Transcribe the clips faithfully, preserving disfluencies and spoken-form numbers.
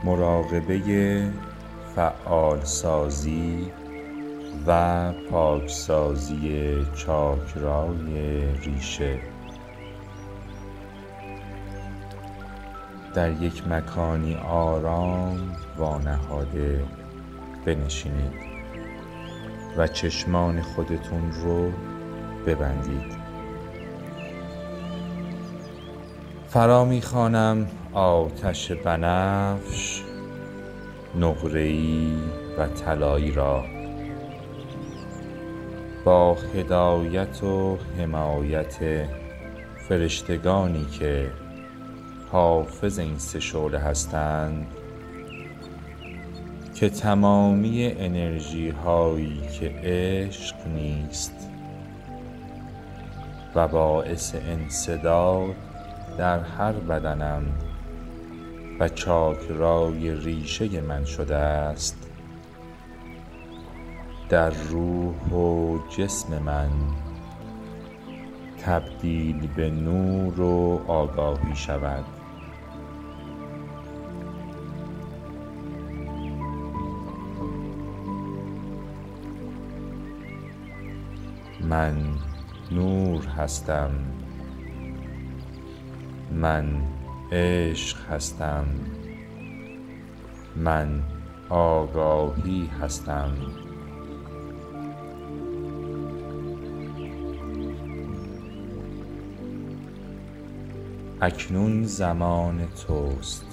مراقبه فعال سازی و پاکسازی چاکرای ریشه. در یک مکانی آرام وانهاده بنشینید و چشمان خودتون رو ببندید. فرا می‌خوانم آتش بنفش، نقره‌ای و طلایی را با هدایت و حمایت فرشتگانی که حافظ این سه شعله هستند، که تمامی انرژی هایی که عشق نیست و باعث انسداد در هر بدنم و چاکرای ریشه من شده است، در روح و جسم من تبدیل به نور و آگاهی شود. من نور هستم، من عشق هستم، من آگاهی هستم. اکنون زمان توست،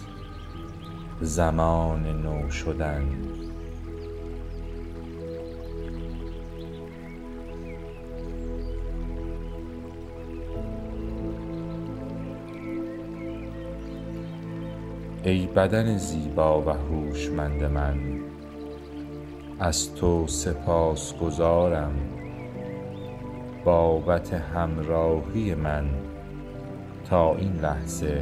زمان نو شدن. ای بدن زیبا و هوشمند من، از تو سپاسگزارم بابت همراهی من تا این لحظه.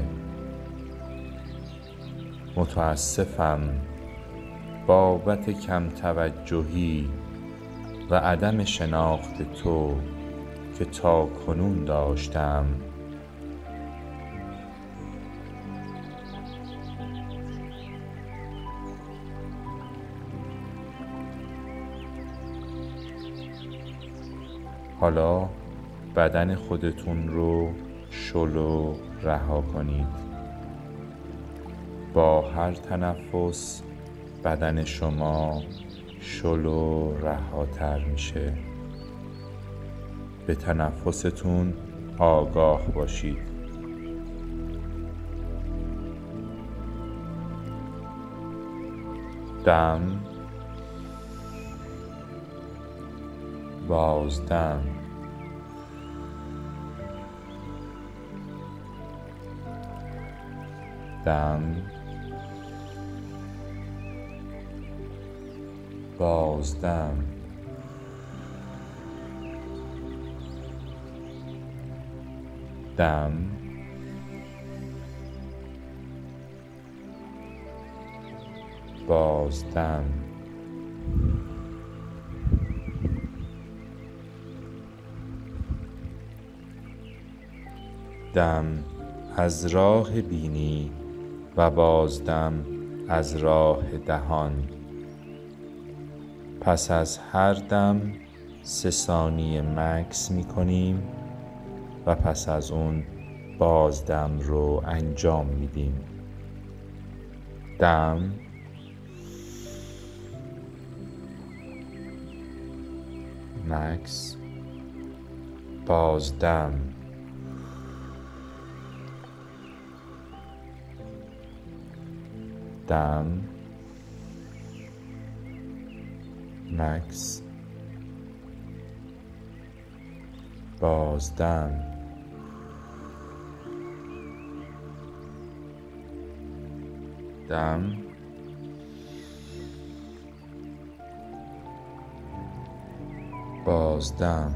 متاسفم بابت کم توجهی و عدم شناخت تو که تا کنون داشتم. حالا بدن خودتون رو شلو رها کنید. با هر تنفس بدن شما شلو رهاتر میشه. به تنفستون آگاه باشید. دم، بازدم، دم، بازدم، دم، بازدم. دم از راه بینی و بازدم از راه دهان. پس از هر دم سه ثانیه مکث می کنیم و پس از اون بازدم رو انجام میدیم. دم، مکث، بازدم. دم، مکث، بازدم. دم، بازدم.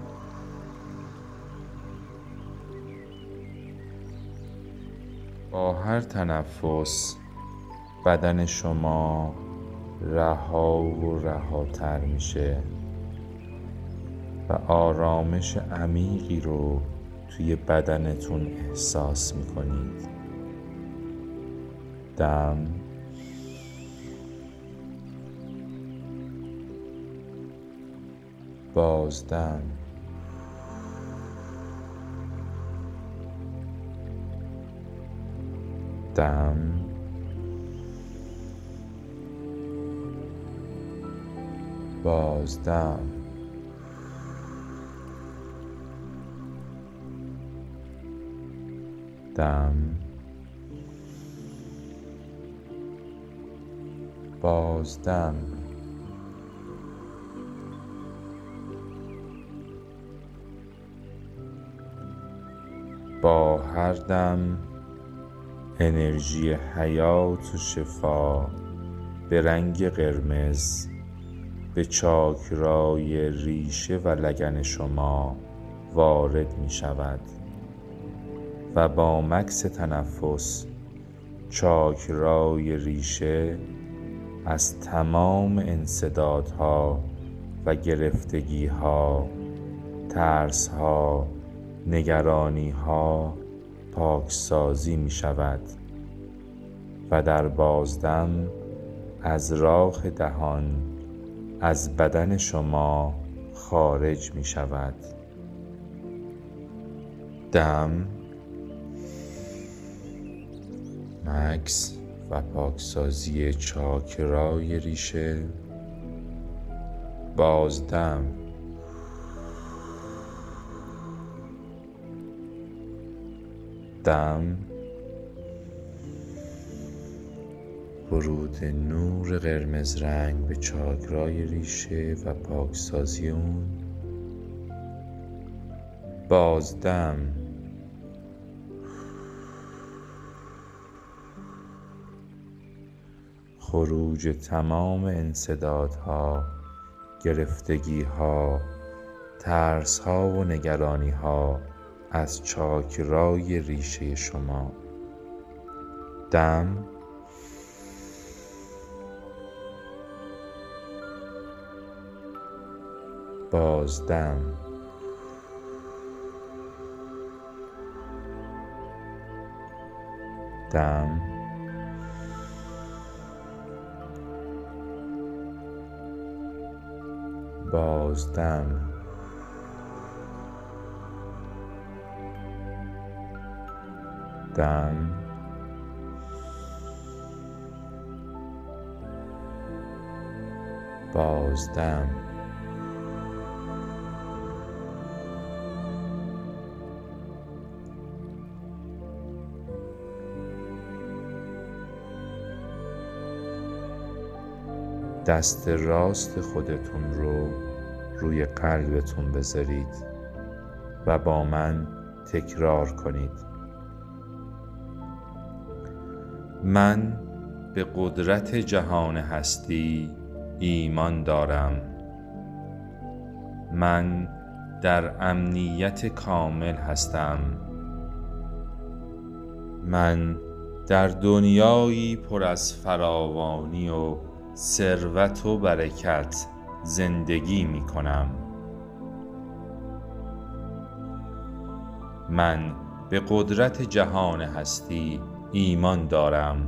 با هر تنفس بدن شما رها و رهاتر میشه و آرامش عمیقی رو توی بدنتون احساس میکنید. دم، بازدم، دم، بازدم، دم، بازدم. با هر دم انرژی حیات و شفا به رنگ قرمز به چاکرای ریشه و لگن شما وارد می شود و با مکث تنفس چاکرای ریشه از تمام انسدادها و گرفتگیها، ترسها، نگرانیها پاکسازی می شود و در بازدم از راه دهان از بدن شما خارج می شود. دم، مکث و پاکسازی چاکرای ریشه. بازدم، دم، ورود نور قرمز رنگ به چاکرای ریشه و پاکسازی اون. بازدم، خروج تمام انسدادها، گرفتگیها، ترسها و نگرانیها از چاکرای ریشه شما. دم، بازدم، دم، بازدم. دم، بازدم. دست راست خودتون رو روی قلبتون بذارید و با من تکرار کنید. من به قدرت جهان هستی ایمان دارم. من در امنیت کامل هستم. من در دنیایی پر از فراوانی و ثروت و برکت زندگی می کنم. من به قدرت جهان هستی ایمان دارم.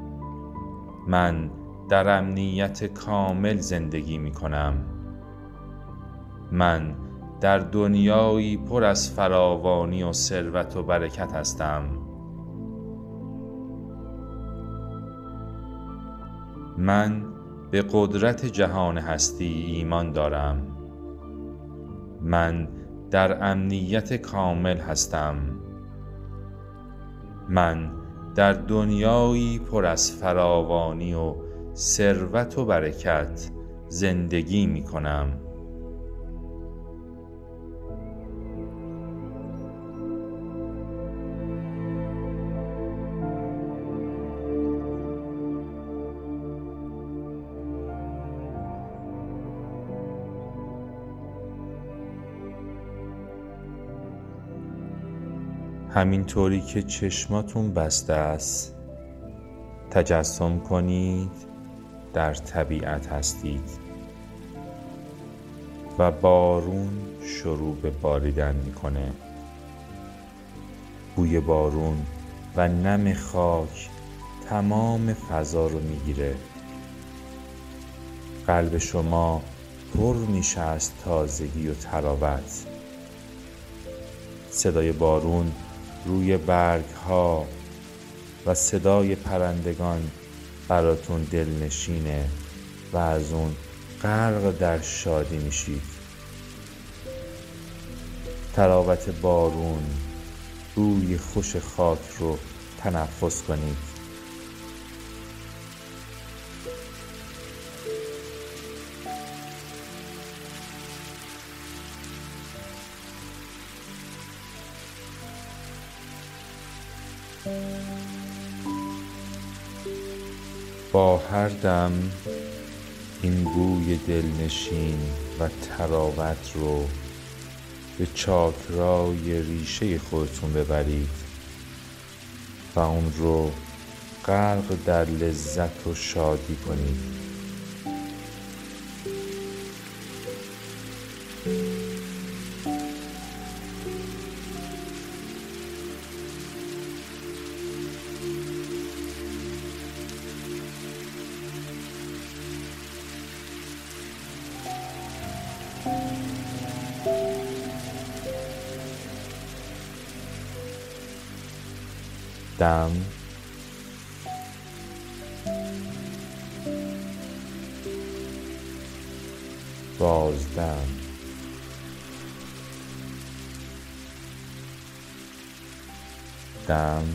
من در امنیت کامل زندگی می کنم. من در دنیایی پر از فراوانی و ثروت و برکت هستم. من به قدرت جهان هستی ایمان دارم. من در امنیت کامل هستم. من در دنیایی پر از فراوانی و ثروت و برکت زندگی می کنم. همینطوری که چشماتون بسته است تجسم کنید در طبیعت هستید و بارون شروع به باریدن میکنه. بوی بارون و نم خاک تمام فضا رو میگیره. قلب شما پر میشه از تازگی و تراوت. صدای بارون روی برگ ها و صدای پرندگان براتون دلنشینه و از اون غرق در شادی میشید. تراوت بارون، بوی خوش خاک رو تنفس کنید. با هر دم این بوی دلنشین و تراوت رو به چاکرای ریشه خودتون ببرید و اون رو غرق در لذت و شادی کنید. دم بازدم دم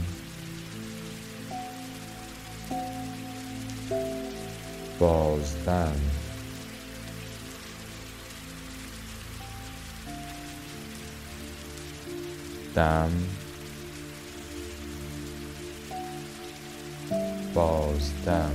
بازدم دم بازدم.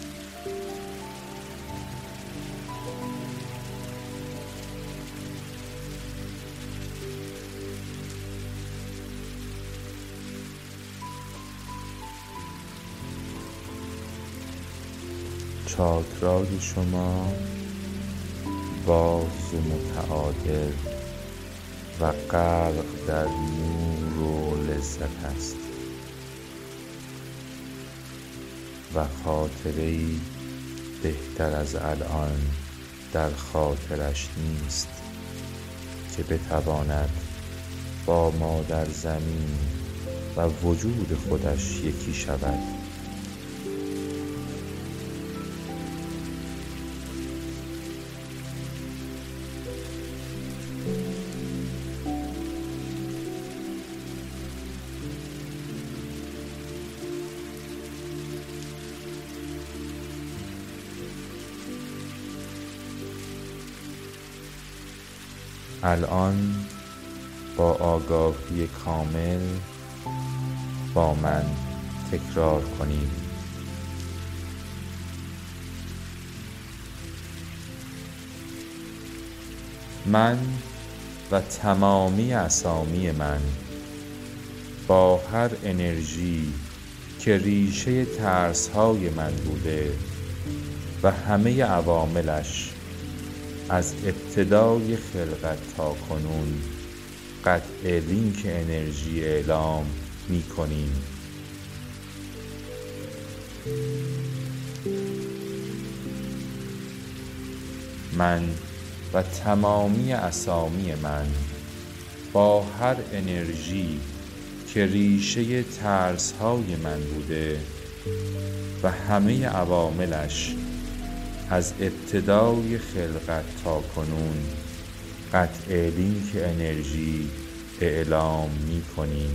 چاکرای شما باز و متعادل و غرق در نور و لذت است و خاطره‌ای بهتر از الان در خاطرش نیست که بتواند با مادر زمین و وجود خودش یکی شود. الان با آگاهی کامل با من تکرار کنید: من و تمامی اسامی من با هر انرژی که ریشه ترس‌های من بوده و همه عواملش از ابتدای خلقت تا کنون قطع لینک انرژی اعلام می کنیم. من و تمامی اسامی من با هر انرژی که ریشه ترس‌های من بوده و همه عواملش از ابتدای خلقت تا کنون قطع لینک انرژی اعلام می کنیم.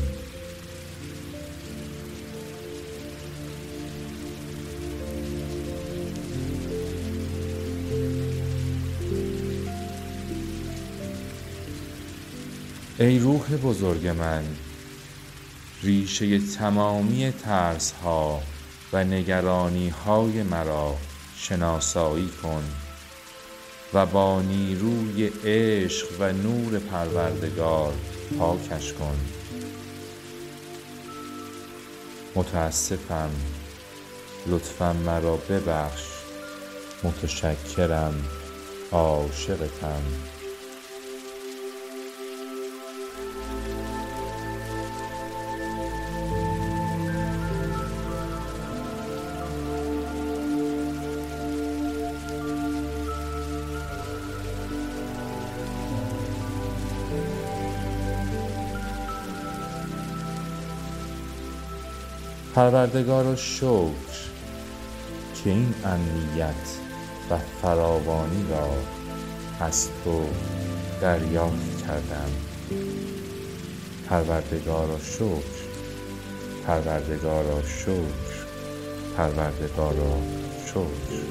ای روح بزرگ من، ریشه تمامی ترس‌ها و نگرانی‌های مرا شناسایی کن و با نیروی عشق و نور پروردگار پاکش کن. متاسفم، لطفاً مرا ببخش، متشکرم، عاشقتم. پروردگارا شکر که این امنیت و فراوانی را از تو دریافت کردم. پروردگارا شکر، پروردگارا شکر، پروردگارا شکر.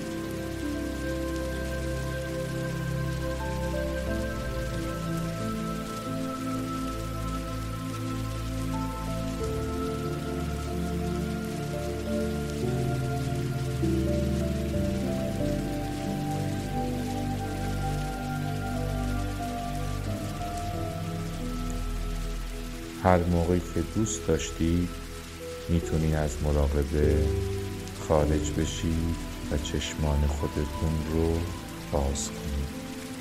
هر موقعی که دوست داشتید میتونید از مراقبه خارج بشید و چشمان خودتون رو باز کنید.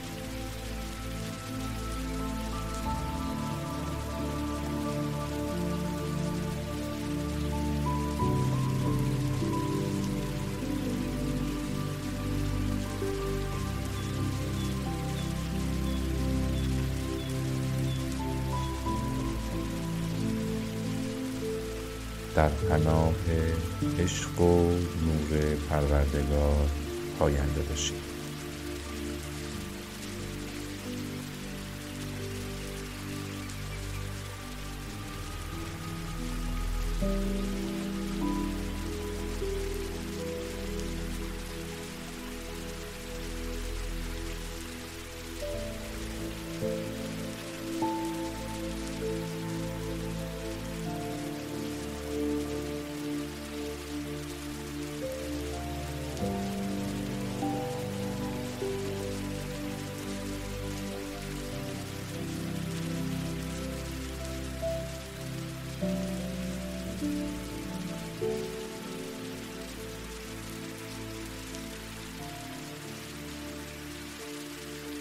در پناه عشق و نور پروردگار پاینده باشید.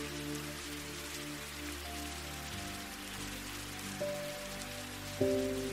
Thank you.